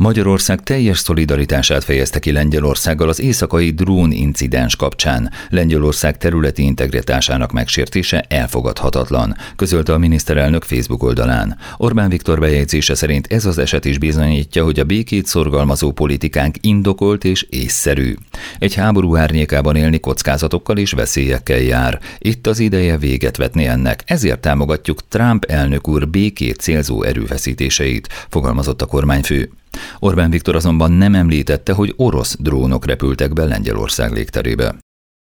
Magyarország teljes szolidaritását fejezte ki Lengyelországgal az éjszakai drónincidens kapcsán. Lengyelország területi integritásának megsértése elfogadhatatlan, közölte a miniszterelnök Facebook oldalán. Orbán Viktor bejegyzése szerint ez az eset is bizonyítja, hogy a békét szorgalmazó politikánk indokolt és észszerű. Egy háború árnyékában élni kockázatokkal és veszélyekkel jár. Itt az ideje véget vetni ennek, ezért támogatjuk Trump elnök úr békét célzó erőfeszítéseit, fogalmazott a kormányfő. Orbán Viktor azonban nem említette, hogy orosz drónok repültek be Lengyelország légterébe.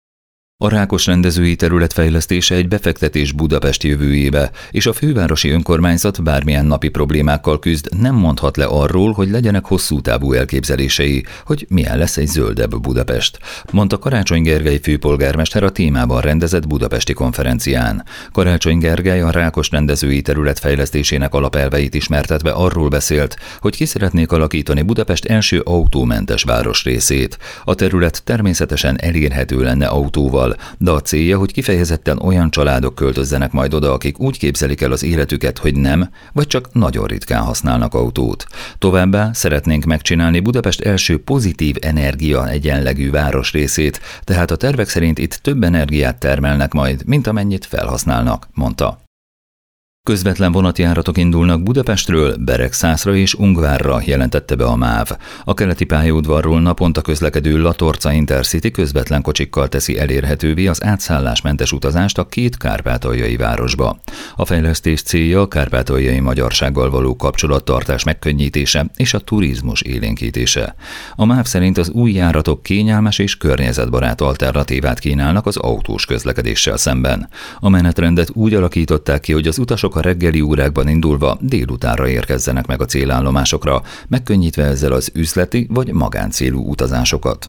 A Rákos rendezői terület fejlesztése egy befektetés Budapest jövőjébe, és a fővárosi önkormányzat bármilyen napi problémákkal küzd, nem mondhat le arról, hogy legyenek hosszú távú elképzelései, hogy milyen lesz egy zöldebb Budapest, mondta Karácsony Gergely főpolgármester a témában rendezett budapesti konferencián. Karácsony Gergely a Rákos rendezői terület fejlesztésének alapelveit ismertetve arról beszélt, hogy ki szeretnék alakítani Budapest első autómentes városrészét. A terület természetesen elérhető lenne autóval, de a célja, hogy kifejezetten olyan családok költözzenek majd oda, akik úgy képzelik el az életüket, hogy nem, vagy csak nagyon ritkán használnak autót. Továbbá szeretnénk megcsinálni Budapest első pozitív energia egyenlegű városrészét, tehát a tervek szerint itt több energiát termelnek majd, mint amennyit felhasználnak, mondta. Közvetlen vonatjáratok indulnak Budapestről, Beregszászra és Ungvárra, jelentette be a MÁV. A keleti pályaudvarról naponta közlekedő Latorca Intercity közvetlen kocsikkal teszi elérhetővé az átszállásmentes utazást a két kárpátaljai városba. A fejlesztés célja a kárpátaljai magyarsággal való kapcsolattartás megkönnyítése és a turizmus élénkítése. A MÁV szerint az új járatok kényelmes és környezetbarát alternatívát kínálnak az autós közlekedéssel szemben. A menetrendet úgy alakították ki, hogy az utasok a reggeli órákban indulva délutánra érkezzenek meg a célállomásokra, megkönnyítve ezzel az üzleti vagy magáncélú utazásokat.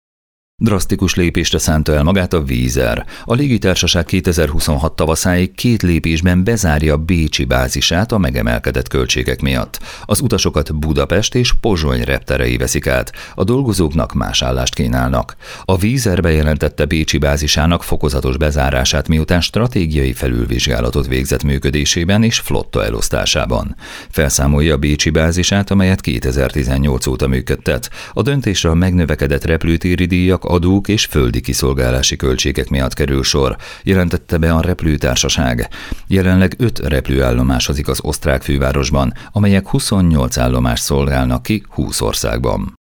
Drasztikus lépésre szánta el magát a Wizz Air. A légitársaság 2026 tavaszáig 2 lépésben bezárja bécsi bázisát a megemelkedett költségek miatt. Az utasokat Budapest és Pozsony repterei veszik át, a dolgozóknak más állást kínálnak. A Wizz Air bejelentette bécsi bázisának fokozatos bezárását, miután stratégiai felülvizsgálatot végzett működésében és flotta elosztásában. Felszámolja a bécsi bázisát, amelyet 2018 óta működtet. A döntésre a megnövekedett repülőtéri díjak, adók és földi kiszolgálási költségek miatt kerül sor, jelentette be a repülőtársaság. Jelenleg 5 repülőállomásozik az osztrák fővárosban, amelyek 28 állomást szolgálnak ki 20 országban.